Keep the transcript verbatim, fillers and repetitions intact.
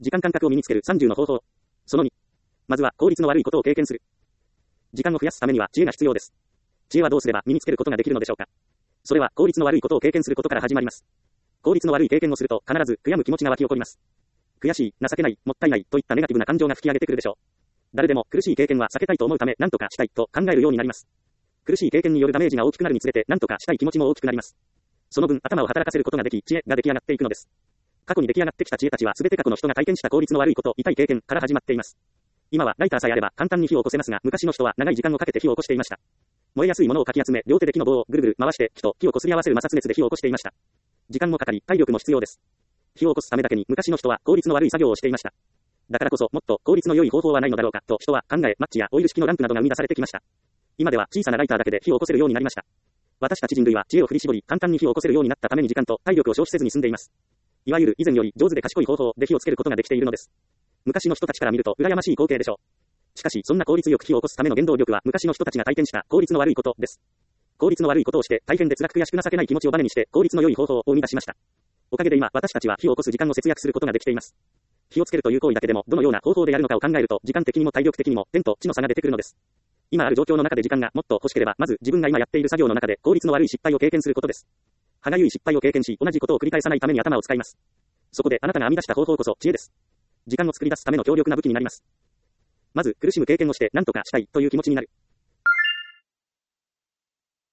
時間感覚を身につけるさんじゅうの方法。そのに。まずは効率の悪いことを経験する。時間を増やすためには知恵が必要です。知恵はどうすれば身につけることができるのでしょうか。それは効率の悪いことを経験することから始まります。効率の悪い経験をすると必ず悔やむ気持ちが湧き起こります。悔しい、情けない、もったいないといったネガティブな感情が吹き上げてくるでしょう。誰でも苦しい経験は避けたいと思うため何とかしたいと考えるようになります。苦しい経験によるダメージが大きくなるにつれて何とかしたい気持ちも大きくなります。その分頭を働かせることができ知恵が出来上がっていくのです。過去に出来上がってきた知恵たちは全て過去の人が体験した効率の悪いこと、痛い経験から始まっています。今はライターさえあれば簡単に火を起こせますが、昔の人は長い時間をかけて火を起こしていました。燃えやすいものをかき集め、両手で木の棒をぐるぐる回して木と木をこすり合わせる摩擦熱で火を起こしていました。時間もかかり、体力も必要です。火を起こすためだけに昔の人は効率の悪い作業をしていました。だからこそもっと効率の良い方法はないのだろうかと人は考え、マッチやオイル式のランプなどが生み出されてきました。今では小さなライターだけで火を起こせるようになりました。私たち人類は知恵を振り絞り、簡単に火を起こせるようになったために時間と体力を消費せずに済んでいます。いわゆる以前より上手で賢い方法で火をつけることができているのです。昔の人たちから見ると羨ましい光景でしょう。しかしそんな効率よく火を起こすための原動力は昔の人たちが体験した効率の悪いことです。効率の悪いことをして大変で辛く悔しく情けない気持ちをバネにして効率の良い方法を生み出しました。おかげで今私たちは火を起こす時間を節約することができています。火をつけるという行為だけでもどのような方法でやるのかを考えると時間的にも体力的にも天と地の差が出てくるのです。今ある状況の中で時間がもっと欲しければまず自分が今やっている作業の中で効率の悪い失敗を経験することです。歯がゆい失敗を経験し同じことを繰り返さないために頭を使います。そこであなたが編み出した方法こそ知恵です。時間を作り出すための強力な武器になります。まず苦しむ経験をして何とかしたいという気持ちになる。